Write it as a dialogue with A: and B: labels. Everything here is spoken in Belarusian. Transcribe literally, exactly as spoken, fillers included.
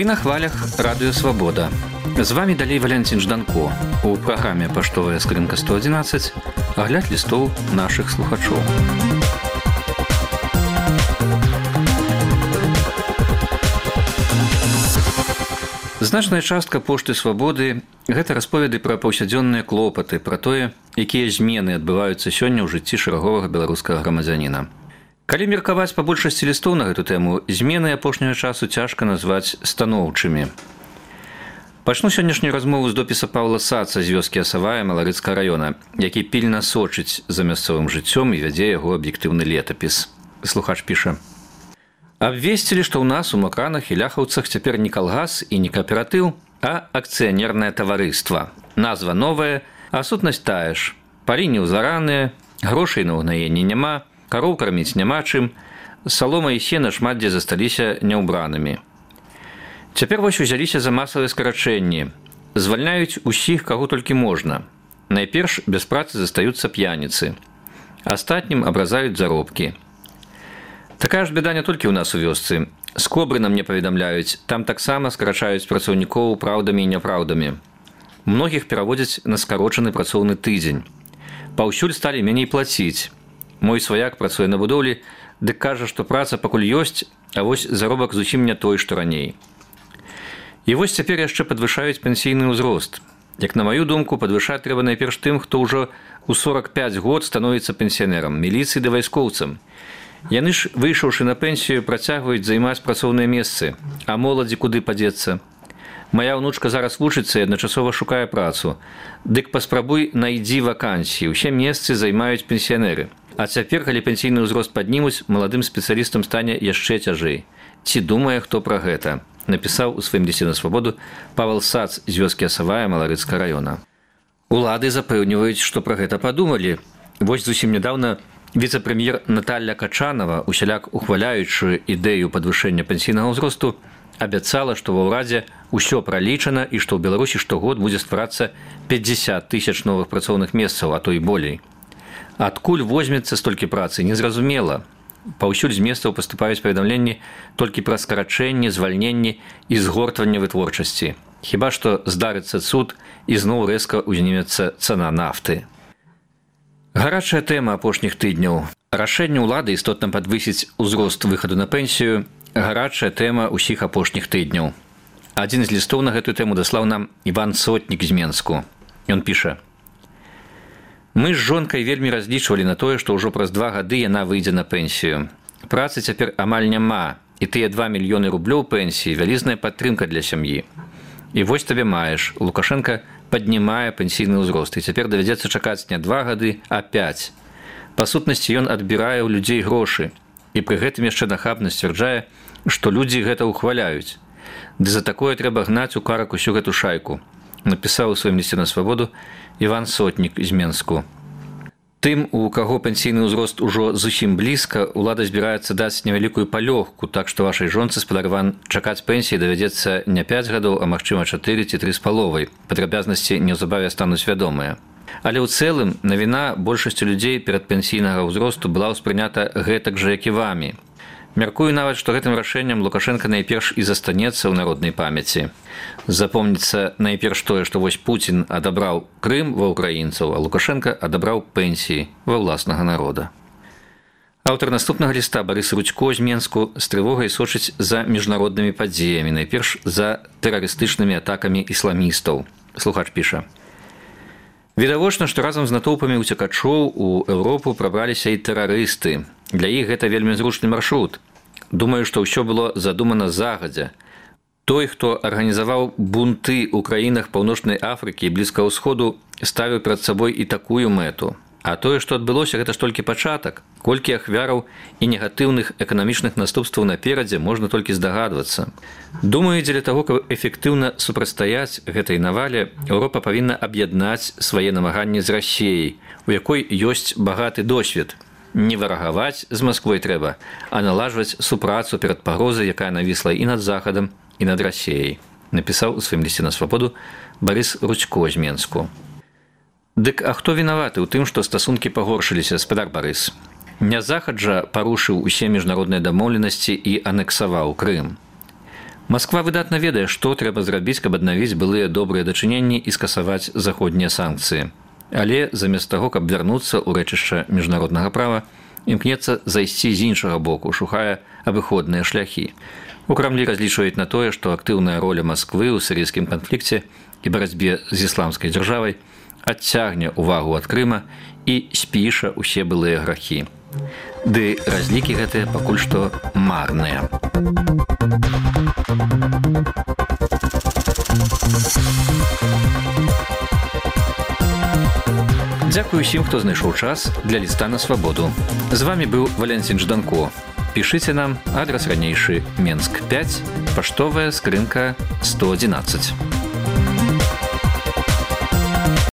A: Вы на хвалях Радыё Свабода. З вами далей Валянцін Жданко. У праграме «Паштовая скрынка сто адзінаццаць» агляд лістоў нашых слухачоў. Значная частка пошты Свабоды – гэта расповеды пра паўсядзённыя клопаты, пра тое, якія змены адбываюцца сёння ў жыцці шэраговага беларускага грамадзяніна. Калі меркаваць па большасці лістоў на гэту тэму, змены апошняга часу цяжка назваць станоўчымі. Пачну сённяшнюю размову з допіса Паўла Саца з вёскі Асавая Маларыцкага раёна, які пільна сочыць за мясцовым жыццём і вядзе яго аб'ектыўны летапіс. Слухач піша: «Абвесцілі, што ў нас у Макранах і Ляхаўцах цяпер не калгас і не кааператыў, а акцыянернае таварыства. Назва новая, а сутнасць тая ж. Палі неўзараныя, грошай на ўгнаенне няма, кароў карміць няма чым, салома і сена шмат дзе засталіся няўбранымі. Цяпер вось узяліся за масавыя скарачэнні. Звальняюць усіх, каго толькі можна. Найперш без працы застаюцца п'яніцы. Астатнім абразаюць заробкі. Такая ж беда не толькі ў нас у вёсцы. З Кобры нам не паведамляюць, там таксама скарачаюць працаўнікоў праўдамі і няпраўдамі. Многіх пераводзяць на скарочаны працоўны тыдзень. Паўсюль сталі меней плаціць. Мой сваяк працуе на будоўлі, дык кажа, што праца пакуль ёсць, а вось заробак зусім не той, што раней. І вось цяпер яшчэ падвышаюць пенсійны ўзрост. Як на маю думку, падвышаць трэба найперш тым, хто ўжо ў сорак пяць год становіцца пенсіянерам, міліцыі ды вайскоўцам. Яны ж, выйшаўшы на пенсію, працягваюць займаць працоўныя месцы, а моладзі куды падзецца? Мая ўнучка зараз вучыцца і адначасова шукае працу. Дык паспрабуй найдзі вакансіі, усе месцы займаюць пенсіянеры. А цяпер, калі пенсійны ўзрост паднімуць, маладым спецыялістам стане яшчэ цяжэй. Ці думае хто пра гэта? Напісаў у сваім лісце на Свабоду Павел Сац з вёскі Асавая Маларыцкага раёна. Улады запэўніваюць, што пра гэта падумалі. Вось зусім нядаўна віцэ-прэм'ер Наталля Качанова, усяляк ухваляючы ідэю падвышэння пенсійнага ўзросту, абяцала, што ва ўрадзе ўсё пралічана і што ў Беларусі штогод будзе стварацца пяцьдзясят тысяч новых працоўных месцаў, а то і болей. Адкуль возьмецца столькі працы, незразумела. Паўсюль з месцаў паступаюць паведамленні толькі пра скарачэнне, звальненні і згортванне вытворчасці. Хіба што здарыцца цуд і зноў рэзка ўзнімецца цана нафты. Гарачая тэма апошніх тыдняў. Рашэнне ўлады істотна падвысіць узрост выхаду на пенсію – гарачая тэма ўсіх апошніх тыдняў. Адзін з лістоў на гэтую тэму даслаў нам Іван Сотнік з Менску. Ён піша: «Мы з жонкай вельмі разлічвалі на тое, што ўжо праз два гады яна выйдзе на пенсію. Працы цяпер амаль няма, і тыя два мільёны рублёў пенсіі – вялізная падтрымка для сям'і. І вось табе маеш, Лукашенка паднімае пенсійны ўзрост, і цяпер давядзецца чакаць не два гады, а пяць. Па сутнасці ён адбірае ў людзей грошы, і пры гэтым яшчэ нахабна сцвярджае, што людзі гэта ўхваляюць. Ды за такое трэба гнаць у карак усю гэту шайку», напісаў у сваім лісце на Свабоду Іван Сотнік з Менску. Тым, у каго пенсійны ўзрост ужо зусім блізка, улада збіраецца даць невялікую палёгку, так што вашай жонцы спадарван чакаць пенсіі давядзецца не пяць гадоў, а магчыма чатыры ці тры з паловай. Падрабязнасці неўзабаве стануць вядомыя. Але ў цэлым навіна большасці людзей перад пенсійнага ўзросту была ўспрынята гэтак жа, як і вамі. Мяркую нават, што гэтым рашэннем Лукашенка найперш і застанецца ў народнай памяці. Запомніцца найперш тое, што вось Пуцін адабраў Крым ва ўкраінцаў, а Лукашенка адабраў пенсіі ва ўласнага народа. Аўтар наступнага ліста Барыс Рудзько з Менску з трывогай сочыць за міжнароднымі падзеямі, найперш за тэрарыстычнымі атакамі ісламістаў. Слухач піша: «Відавочна, што разам з натоўпамі ўцякачоў у Еўропу прабраліся і тэрарысты. Для іх гэта вельмі зручны маршрут. Думаю, што ўсё было задумана загадзя. Той, хто арганізаваў бунты ў краінах Паўночнай Афрыкі і Блізкага ўсходу, ставіў перад сабой і такую мэту. А тое, што адбылося, гэта ж толькі пачатак. Колькі ахвяраў і негатыўных эканамічных наступстваў наперадзе, можна толькі здагадвацца. Думаю, дзеля таго, каб эфектыўна супрацьстаяць гэтай навале, Еўропа павінна аб'яднаць свае намаганні з Расіяй, у якой ёсць багаты досвед. Не варагаваць з Масквой трэба, а наладжваць супрацу перад пагрозай, якая навісла і над Захадам, і над Расіяй», напісаў у сваім лісце на Свабоду Барыс Рудзько з Менску. Дык а хто вінаваты ў тым, што стасункі пагоршыліся, спадар Барыс? Не Захад жа парушыў усе міжнародныя дамоўленасці і анексаваў Крым. Масква выдатна ведае, што трэба зрабіць, каб аднавіць былыя добрыя дачыненні і скасаваць заходнія санкцыі. Але замест таго, каб вярнуцца ў рэчышча міжнароднага права, імкнецца зайсці з іншага боку, шукае абыходныя шляхі. У Крамлі разлічваюць на тое, што актыўная роля Масквы ў сірыйскім канфлікце і барацьбе з ісламскай дзяржавай адцягне ўвагу ад Крыма і спіша ўсе былыя грахі. Ды разлікі гэтыя пакуль што марныя. Дзякую усім, хто знайшоў час для ліста на свабоду. З вамі быў Валянцін Жданко. Пішыце нам, адрас ранейшы Менск пяць, паштовая скрынка сто адзінаццаць.